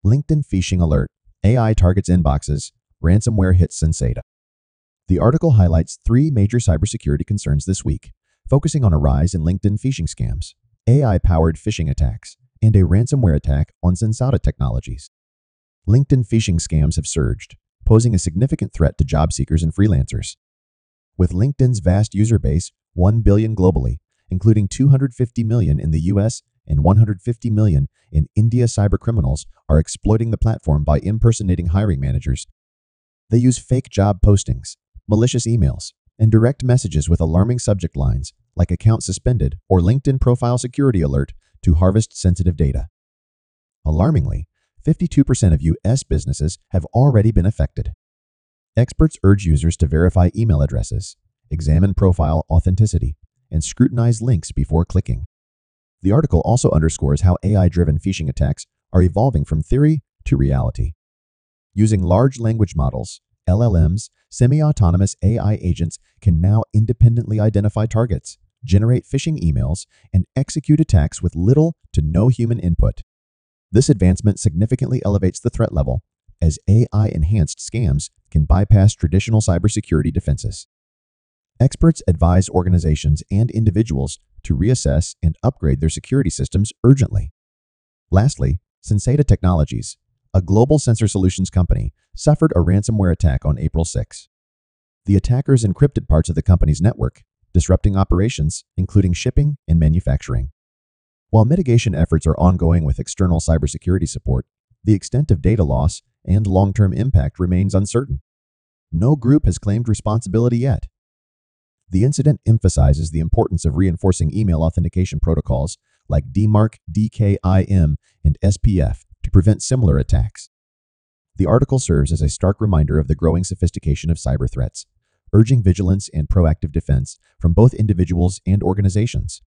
LinkedIn phishing alert. AI targets inboxes. Ransomware hits Sensata. The article highlights three major cybersecurity concerns this week, focusing on a rise in LinkedIn phishing scams, AI-powered phishing attacks, and a ransomware attack on Sensata Technologies. LinkedIn phishing scams have surged, posing a significant threat to job seekers and freelancers. With LinkedIn's vast user base, 1 billion globally, including 250 million in the US and 150 million in India, cybercriminals are exploiting the platform by impersonating hiring managers. They use fake job postings, malicious emails, and direct messages with alarming subject lines like account suspended or LinkedIn profile security alert to harvest sensitive data. Alarmingly, 52% of U.S. businesses have already been affected. Experts urge users to verify email addresses, examine profile authenticity, and scrutinize links before clicking. The article also underscores how AI-driven phishing attacks are evolving from theory to reality. Using large language models, LLMs, semi-autonomous AI agents can now independently identify targets, generate phishing emails, and execute attacks with little to no human input. This advancement significantly elevates the threat level, as AI-enhanced scams can bypass traditional cybersecurity defenses. Experts advise organizations and individuals to reassess and upgrade their security systems urgently. Lastly, Sensata Technologies, a global sensor solutions company, suffered a ransomware attack on April 6. The attackers encrypted parts of the company's network, disrupting operations, including shipping and manufacturing. While mitigation efforts are ongoing with external cybersecurity support, the extent of data loss and long-term impact remains uncertain. No group has claimed responsibility yet. The incident emphasizes the importance of reinforcing email authentication protocols like DMARC, DKIM, and SPF to prevent similar attacks. The article serves as a stark reminder of the growing sophistication of cyber threats, urging vigilance and proactive defense from both individuals and organizations.